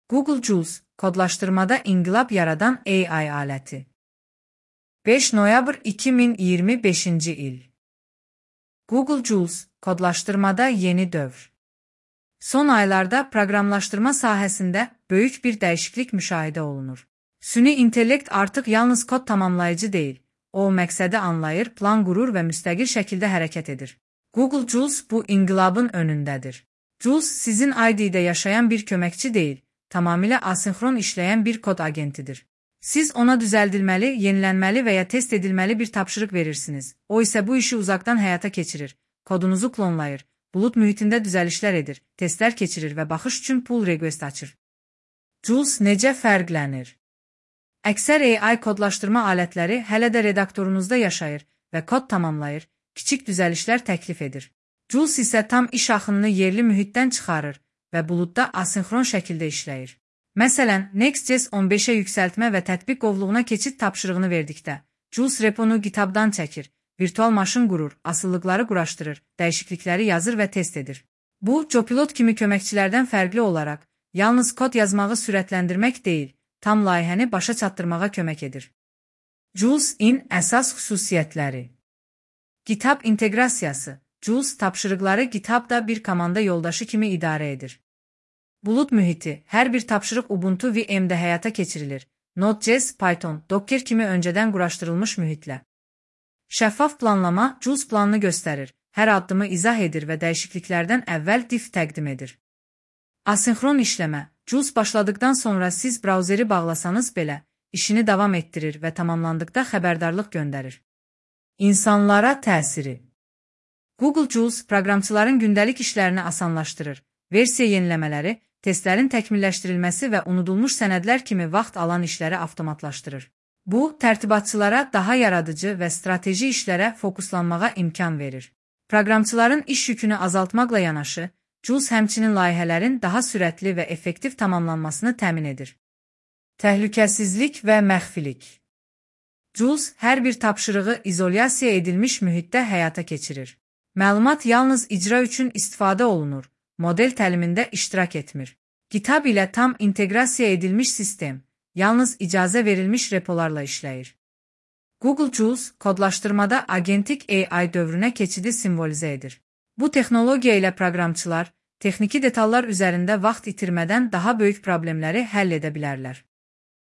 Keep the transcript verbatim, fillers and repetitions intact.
Google Jules, kodlaşdırmada inqilab yaradan A I aləti. beş noyabr iki min iyirmi beşinci il. Google Jules, kodlaşdırmada yeni dövr. Son aylarda proqramlaşdırma sahəsində böyük bir dəyişiklik müşahidə olunur. Süni intellekt artıq yalnız kod tamamlayıcı deyil, o məqsədi anlayır, plan qurur və müstəqil şəkildə hərəkət edir. Google Jules bu inqilabın önündədir. Jules sizin I D-də yaşayan bir köməkçi deyil, tamamilə asinxron işləyən bir kod agentidir. Siz ona düzəldilməli, yenilənməli və ya test edilməli bir tapşırıq verirsiniz. O isə bu işi uzaqdan həyata keçirir, kodunuzu klonlayır, bulut mühitində düzəlişlər edir, testlər keçirir və baxış üçün pull request açır. Jules necə fərqlənir? Əksər A I kodlaşdırma alətləri hələ də redaktorunuzda yaşayır və kod tamamlayır, kiçik düzəlişlər təklif edir. Jules isə tam iş axınını yerli mühitdən çıxarır və buludda asinxron şəkildə işləyir. Məsələn, Next.js on beşə yüksəltmə və tətbiq qovluğuna keçid tapşırığını verdikdə, Jules reponu GitHub-dan çəkir, virtual maşın qurur, asıllıqları quraşdırır, dəyişiklikləri yazır və test edir. Bu, Copilot kimi köməkçilərdən fərqli olaraq, yalnız kod yazmağı sürətləndirmək deyil, tam layihəni başa çatdırmağa kömək edir. Jules-in əsas xüsusiyyətləri. GitHub inteqrasiyası. Jules tapşırıqları GitHub-da bir komanda yoldaşı kimi idarə edir. Bulut mühiti. Hər bir tapşırıq Ubuntu V M-də həyata keçirilir. Node.js, Python, Docker kimi öncədən quraşdırılmış mühitlə. Şəffaf planlama Jules planını göstərir, hər addımı izah edir və dəyişikliklərdən əvvəl diff təqdim edir. Asinxron işləmə. Jules başladıqdan sonra siz brauzeri bağlasanız belə, işini davam etdirir və tamamlandıqda xəbərdarlıq göndərir. İnsanlara təsiri. Google Jules proqramçıların gündəlik işlərini asanlaşdırır. Versiya yeniləmələri, testlərin təkmilləşdirilməsi və unudulmuş sənədlər kimi vaxt alan işləri avtomatlaşdırır. Bu, tərtibatçılara daha yaradıcı və strateji işlərə fokuslanmağa imkan verir. Proqramçıların iş yükünü azaltmaqla yanaşı, Jules həmçinin layihələrin daha sürətli və effektiv tamamlanmasını təmin edir. Təhlükəsizlik və məxfilik. Jules hər bir tapşırığı izolyasiya edilmiş mühitdə həyata keçirir. Məlumat yalnız icra üçün istifadə olunur, model təlimində iştirak etmir. GitHub ilə tam inteqrasiya edilmiş sistem, yalnız icazə verilmiş repolarla işləyir. Google Jules, kodlaşdırmada agentik A I dövrünə keçidi simvolizə edir. Bu texnologiya ilə proqramçılar, texniki detallar üzərində vaxt itirmədən daha böyük problemləri həll edə bilərlər.